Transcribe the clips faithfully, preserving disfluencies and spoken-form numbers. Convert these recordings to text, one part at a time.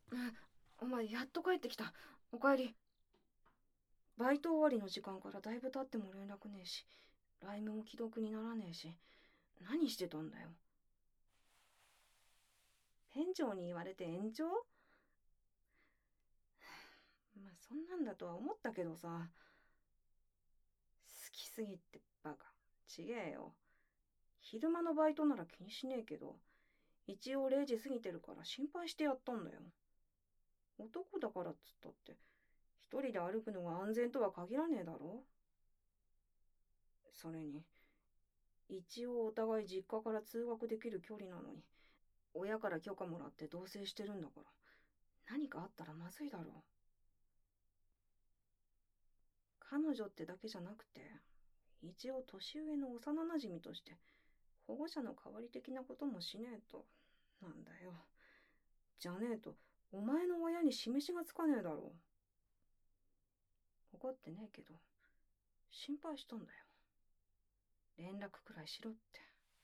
お前やっと帰ってきた。おかえり。バイト終わりの時間からだいぶ経っても連絡ねえし、ラインも既読にならねえし、何してたんだよ。店長に言われて延長？まあそんなんだとは思ったけどさ。好きすぎってバカ。ちげえよ。昼間のバイトなら気にしねえけど、一応れいじ過ぎてるから心配してやったんだよ。男だからっつったって、一人で歩くのが安全とは限らねえだろ。それに、一応お互い実家から通学できる距離なのに、親から許可もらって同棲してるんだから、何かあったらまずいだろう。彼女ってだけじゃなくて、一応年上の幼馴染として保護者の代わり的なこともしねえと。なんだよ。じゃねえとお前の親に示しがつかねえだろう。怒ってねえけど心配したんだよ。連絡くらいしろって。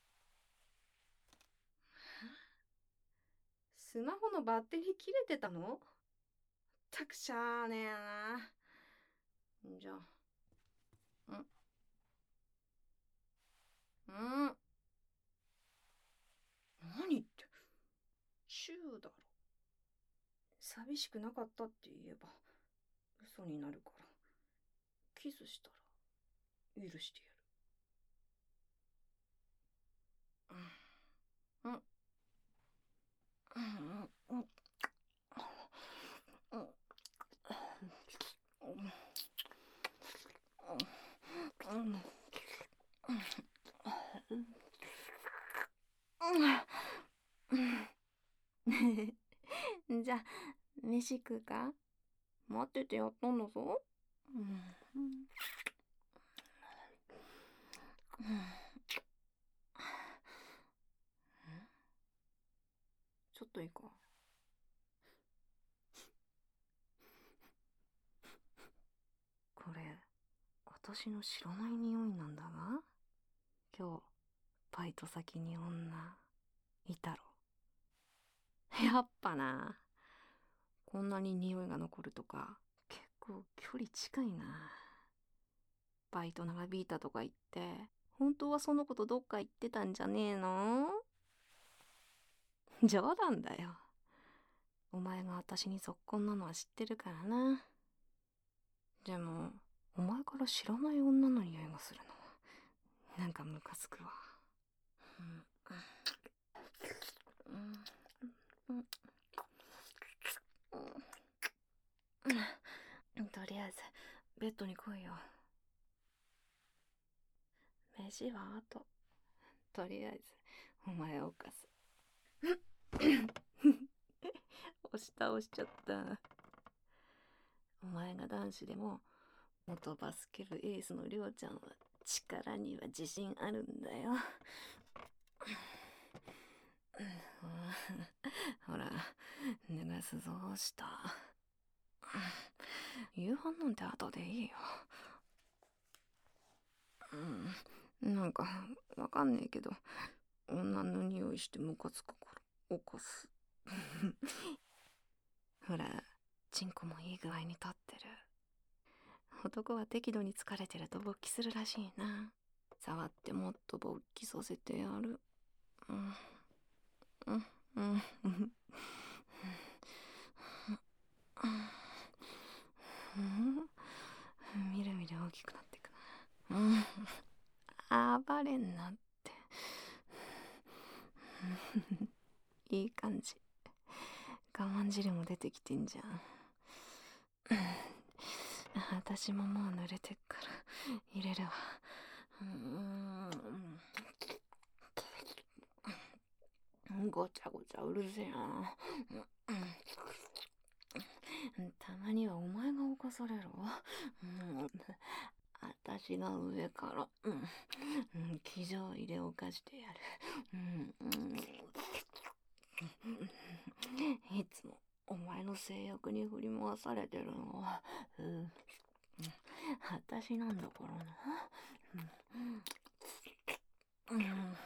スマホのバッテリー切れてたの？ったくしゃーねえな。じゃあ、んん何って、チューだろ。寂しくなかったって言えば嘘になるから、キスしたら許してやる。うん、うん、うん、うん、うん、うん。じゃあ、飯食うか？待っててやったんだぞ。うん。ちょっといいか？これ、私の知らない匂いなんだが。今日、バイト先に女、いたろ。やっぱな。こんなに匂いが残るとか、結構距離近いな。バイト長引いたとか言って、本当はその子とどっか行ってたんじゃねえの？冗談だよ。お前が私にぞっこんなのは知ってるからな。でも、お前から知らない女の匂いがするの。なんかムカつくわ。とりあえず、ベッドに来いよ。飯は後。とりあえず、お前を犯す。押し倒しちゃった。お前が男子でも、元バスケ部エースのりょうちゃんは力には自信あるんだよ。ほら、脱がすぞした。夕飯なんて後でいいよ。うん、なんかわかんねえけど、女の匂いしてムカつくから起こす。ほら、チンコもいい具合に立ってる。男は適度に疲れてると勃起するらしいな。触ってもっと勃起させてやる。うん、うん、うん、うん。みるみる大きくなっていくな。うん。暴れんなって。いい感じ。我慢汁も出てきてんじゃん。私ももう濡れてっから入れるわ。うーん、ごちゃごちゃうるせえな。たまにはお前が犯されろ。うん、私が上から、うん、うん、気丈入れ犯してやる。うんうん、いつもお前の性欲に振り回されてるのは、うん、私なんだからな。うん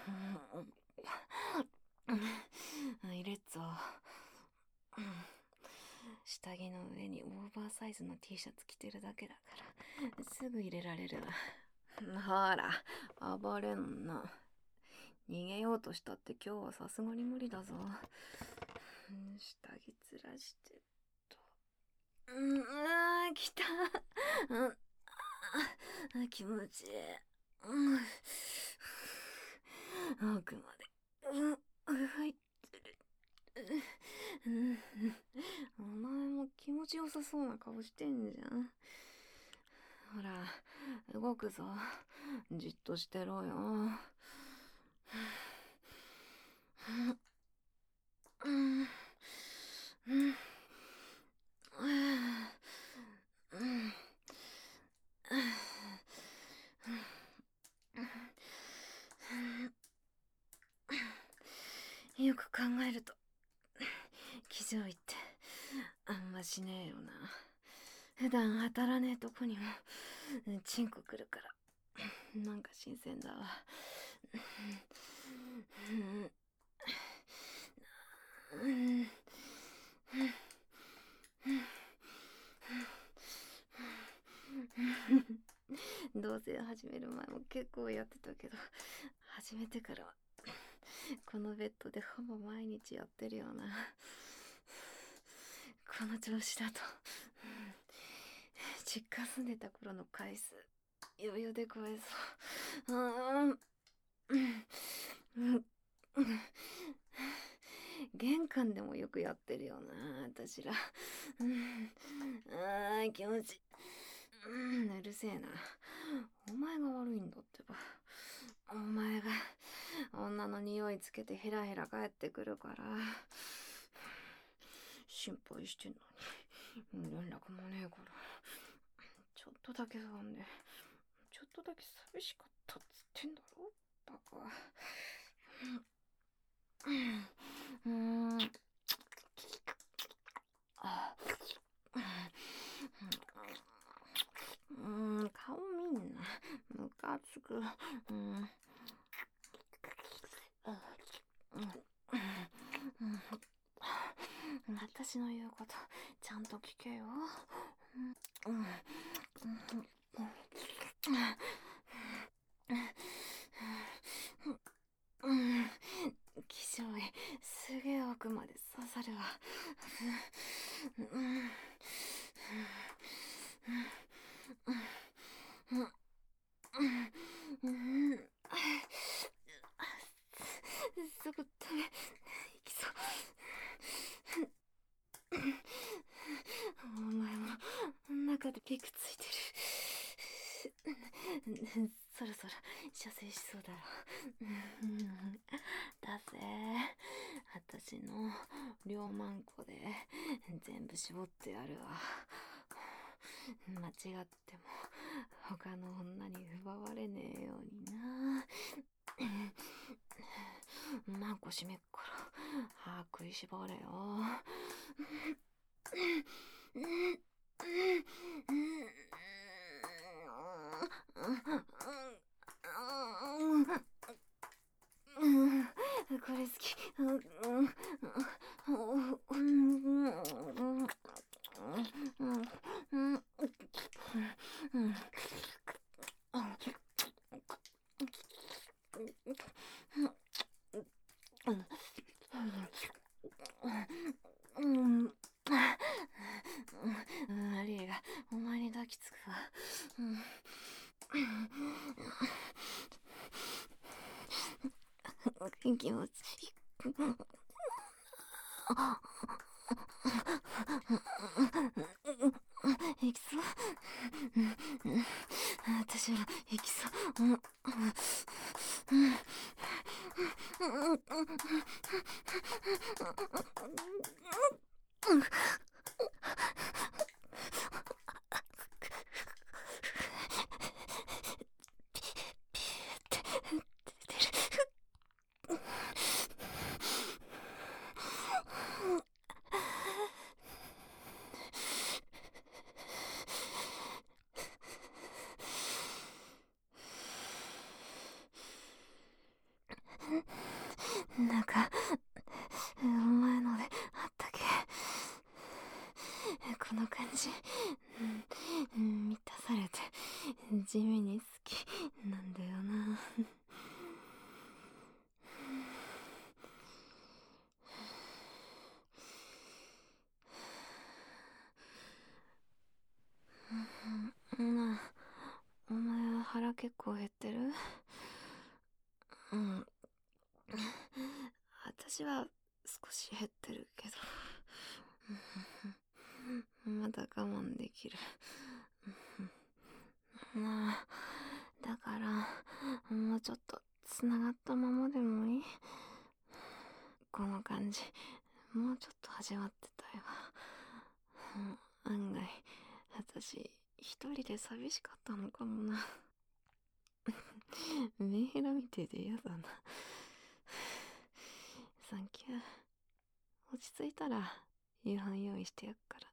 、入れっぞ。 下着の上にオーバーサイズの T シャツ着てるだけだからすぐ入れられるわ。ほら、暴れんな。逃げようとしたって今日はさすがに無理だぞ。下着ずらしてっと。うん、あー、きた。うん、気持ちいい。うん、奥まで。うん、入ってる。うん、お前も気持ちよさそうな顔してんじゃん。ほら、動くぞ。じっとしてろよ。うん、うん、うん、うん、よく考えると騎乗位ってあんましねえよな。普段当たらねえとこにもチンコくるからなんか新鮮だわ。同棲始める前も結構やってたけど、始めてからはこのベッドでほぼ毎日やってるよな。この調子だと実家住んでた頃の回数余裕で超えそう。うんうん玄関でもよくやってるよな私ら。うんあー気持ちいい。うんうるせえな。お前が悪いんだってば。お前が女の匂いつけてヘラヘラ帰ってくるから心配してんのに連絡もねえから。ちょっとだけ不安でちょっとだけ寂しかったっつってんだろバカ。うん、あ、うん、顔見んな。ムカつく。うん、私の言うことちゃんと聞けよ。うん、うん、うん、気象医すげえ奥まで刺さるわ。うん、うん、うん、うん、すぐダメ。いきそう。お前も中でピクついてる。そろそろ射精しそうだろ。だぜ私の両マンコで全部絞ってやるわ。間違っても他の女に奪われねえようにな。マンコ閉めっから歯食いしばれよ。これ好き。マリエがお前に抱きつくわ。気持ちいい。いきそう。私は行きそう。 この感じ、うん、満たされて地味に好きなんだよな。なあ、お前は腹結構減ってる？うん。私は少し減ってるけど、まだ我慢できる。まあ、だから、もうちょっと繋がったままでもいい？この感じ、もうちょっと始まってたよ。案外、私、一人で寂しかったのかもな。メンヘラみてえで嫌だな。サンキュー。落ち着いたら夕飯用意してやっから。